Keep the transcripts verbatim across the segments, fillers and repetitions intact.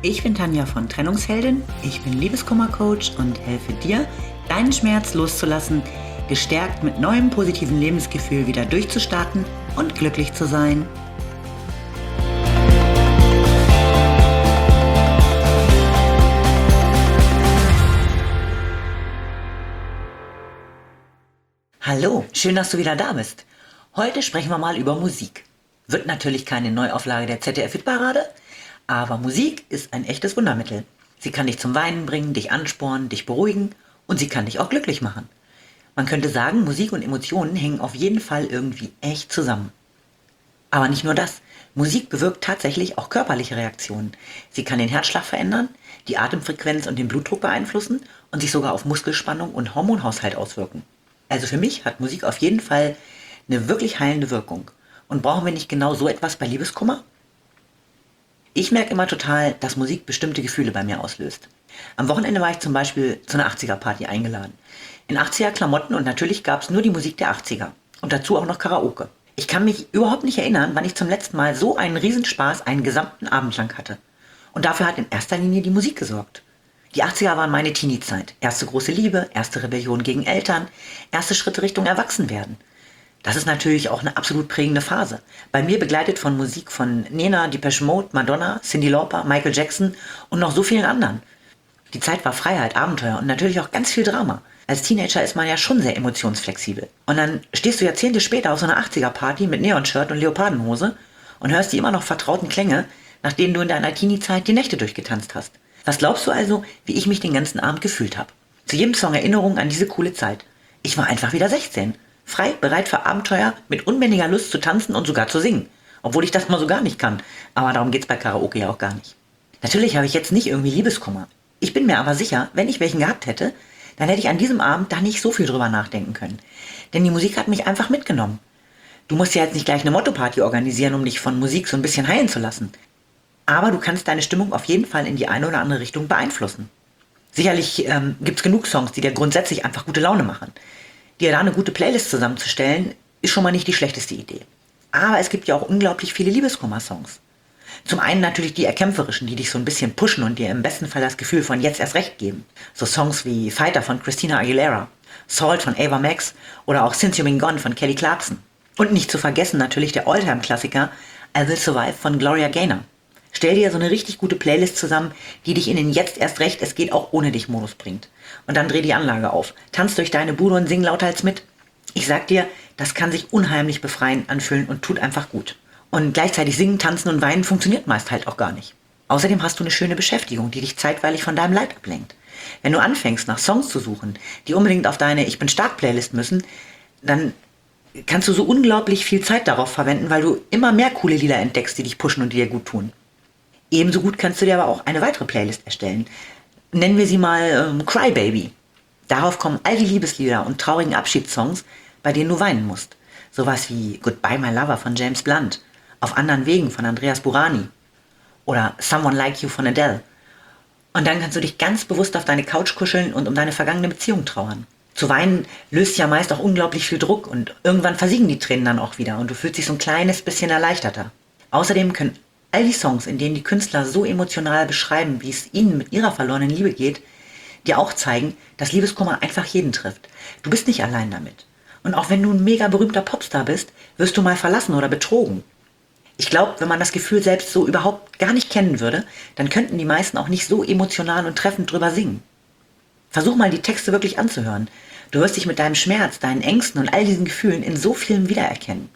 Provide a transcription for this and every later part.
Ich bin Tanja von Trennungsheldin, ich bin Liebeskummer-Coach und helfe dir, deinen Schmerz loszulassen, gestärkt mit neuem positiven Lebensgefühl wieder durchzustarten und glücklich zu sein. Hallo, schön, dass du wieder da bist. Heute sprechen wir mal über Musik. Wird natürlich keine Neuauflage der Z D F-Hitparade, aber Musik ist ein echtes Wundermittel. Sie kann dich zum Weinen bringen, dich anspornen, dich beruhigen und sie kann dich auch glücklich machen. Man könnte sagen, Musik und Emotionen hängen auf jeden Fall irgendwie echt zusammen. Aber nicht nur das. Musik bewirkt tatsächlich auch körperliche Reaktionen. Sie kann den Herzschlag verändern, die Atemfrequenz und den Blutdruck beeinflussen und sich sogar auf Muskelspannung und Hormonhaushalt auswirken. Also für mich hat Musik auf jeden Fall eine wirklich heilende Wirkung. Und brauchen wir nicht genau so etwas bei Liebeskummer? Ich merke immer total, dass Musik bestimmte Gefühle bei mir auslöst. Am Wochenende war ich zum Beispiel zu einer achtziger-Party eingeladen. In achtziger-Klamotten und natürlich gab es nur die Musik der achtziger. Und dazu auch noch Karaoke. Ich kann mich überhaupt nicht erinnern, wann ich zum letzten Mal so einen Riesenspaß einen gesamten Abend lang hatte. Und dafür hat in erster Linie die Musik gesorgt. Die achtziger waren meine Teenie-Zeit. Erste große Liebe, erste Rebellion gegen Eltern, erste Schritte Richtung Erwachsenwerden. Das ist natürlich auch eine absolut prägende Phase. Bei mir begleitet von Musik von Nena, Depeche Mode, Madonna, Cyndi Lauper, Michael Jackson und noch so vielen anderen. Die Zeit war Freiheit, Abenteuer und natürlich auch ganz viel Drama. Als Teenager ist man ja schon sehr emotionsflexibel. Und dann stehst du Jahrzehnte später auf so einer achtziger-Party mit Neonshirt und Leopardenhose und hörst die immer noch vertrauten Klänge, nach denen du in deiner Teenie-Zeit die Nächte durchgetanzt hast. Was glaubst du also, wie ich mich den ganzen Abend gefühlt habe? Zu jedem Song Erinnerung an diese coole Zeit. Ich war einfach wieder sechzehn. Frei, bereit für Abenteuer, mit unbändiger Lust zu tanzen und sogar zu singen. Obwohl ich das mal so gar nicht kann. Aber darum geht's bei Karaoke ja auch gar nicht. Natürlich habe ich jetzt nicht irgendwie Liebeskummer. Ich bin mir aber sicher, wenn ich welchen gehabt hätte, dann hätte ich an diesem Abend da nicht so viel drüber nachdenken können. Denn die Musik hat mich einfach mitgenommen. Du musst ja jetzt nicht gleich eine Motto-Party organisieren, um dich von Musik so ein bisschen heilen zu lassen. Aber du kannst deine Stimmung auf jeden Fall in die eine oder andere Richtung beeinflussen. Sicherlich ähm, gibt's genug Songs, die dir grundsätzlich einfach gute Laune machen. Dir da eine gute Playlist zusammenzustellen, ist schon mal nicht die schlechteste Idee. Aber es gibt ja auch unglaublich viele Liebeskummer-Songs. Zum einen natürlich die erkämpferischen, die dich so ein bisschen pushen und dir im besten Fall das Gefühl von jetzt erst recht geben. So Songs wie Fighter von Christina Aguilera, Salt von Ava Max oder auch Since You've Been Gone von Kelly Clarkson. Und nicht zu vergessen natürlich der Alltime-Klassiker I Will Survive von Gloria Gaynor. Stell dir so eine richtig gute Playlist zusammen, die dich in den jetzt erst recht, es geht auch ohne dich Modus bringt. Und dann dreh die Anlage auf, tanz durch deine Bude und sing lauthals mit. Ich sag dir, das kann sich unheimlich befreiend anfühlen und tut einfach gut. Und gleichzeitig singen, tanzen und weinen funktioniert meist halt auch gar nicht. Außerdem hast du eine schöne Beschäftigung, die dich zeitweilig von deinem Leid ablenkt. Wenn du anfängst, nach Songs zu suchen, die unbedingt auf deine Ich bin stark Playlist müssen, dann kannst du so unglaublich viel Zeit darauf verwenden, weil du immer mehr coole Lieder entdeckst, die dich pushen und die dir gut tun. Ebenso gut kannst du dir aber auch eine weitere Playlist erstellen. Nennen wir sie mal ähm, Cry Baby. Darauf kommen all die Liebeslieder und traurigen Abschiedssongs, bei denen du weinen musst. Sowas wie Goodbye My Lover von James Blunt, Auf anderen Wegen von Andreas Burani oder Someone Like You von Adele. Und dann kannst du dich ganz bewusst auf deine Couch kuscheln und um deine vergangene Beziehung trauern. Zu weinen löst ja meist auch unglaublich viel Druck und irgendwann versiegen die Tränen dann auch wieder und du fühlst dich so ein kleines bisschen erleichterter. Außerdem können all die Songs, in denen die Künstler so emotional beschreiben, wie es ihnen mit ihrer verlorenen Liebe geht, dir auch zeigen, dass Liebeskummer einfach jeden trifft. Du bist nicht allein damit. Und auch wenn du ein mega berühmter Popstar bist, wirst du mal verlassen oder betrogen. Ich glaube, wenn man das Gefühl selbst so überhaupt gar nicht kennen würde, dann könnten die meisten auch nicht so emotional und treffend drüber singen. Versuch mal die Texte wirklich anzuhören. Du wirst dich mit deinem Schmerz, deinen Ängsten und all diesen Gefühlen in so vielem wiedererkennen.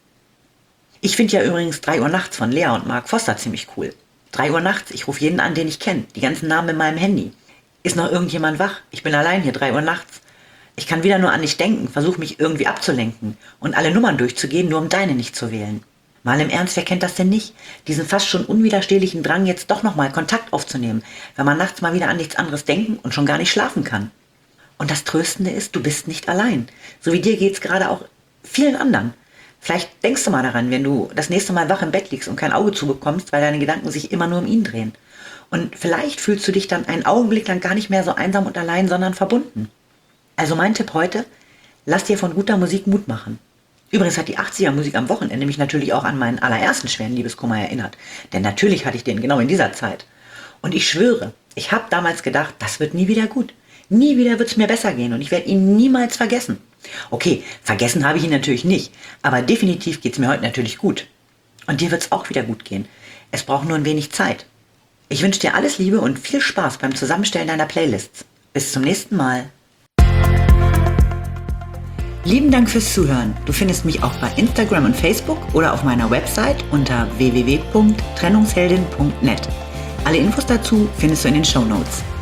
Ich finde ja übrigens drei Uhr nachts von Lea und Mark Foster ziemlich cool. drei Uhr nachts, ich rufe jeden an, den ich kenne. Die ganzen Namen in meinem Handy. Ist noch irgendjemand wach? Ich bin allein hier, drei Uhr nachts. Ich kann wieder nur an dich denken, versuche mich irgendwie abzulenken und alle Nummern durchzugehen, nur um deine nicht zu wählen. Mal im Ernst, wer kennt das denn nicht? Diesen fast schon unwiderstehlichen Drang, jetzt doch nochmal Kontakt aufzunehmen, wenn man nachts mal wieder an nichts anderes denken und schon gar nicht schlafen kann. Und das Tröstende ist, du bist nicht allein. So wie dir geht's gerade auch vielen anderen. Vielleicht denkst du mal daran, wenn du das nächste Mal wach im Bett liegst und kein Auge zubekommst, weil deine Gedanken sich immer nur um ihn drehen. Und vielleicht fühlst du dich dann einen Augenblick lang gar nicht mehr so einsam und allein, sondern verbunden. Also mein Tipp heute, lass dir von guter Musik Mut machen. Übrigens hat die achtziger-Musik am Wochenende mich natürlich auch an meinen allerersten schweren Liebeskummer erinnert. Denn natürlich hatte ich den genau in dieser Zeit. Und ich schwöre, ich habe damals gedacht, das wird nie wieder gut. Nie wieder wird es mir besser gehen und ich werde ihn niemals vergessen. Okay, vergessen habe ich ihn natürlich nicht, aber definitiv geht es mir heute natürlich gut. Und dir wird es auch wieder gut gehen. Es braucht nur ein wenig Zeit. Ich wünsche dir alles Liebe und viel Spaß beim Zusammenstellen deiner Playlists. Bis zum nächsten Mal. Lieben Dank fürs Zuhören. Du findest mich auch bei Instagram und Facebook oder auf meiner Website unter w w w punkt trennungsheldin punkt net. Alle Infos dazu findest du in den Shownotes.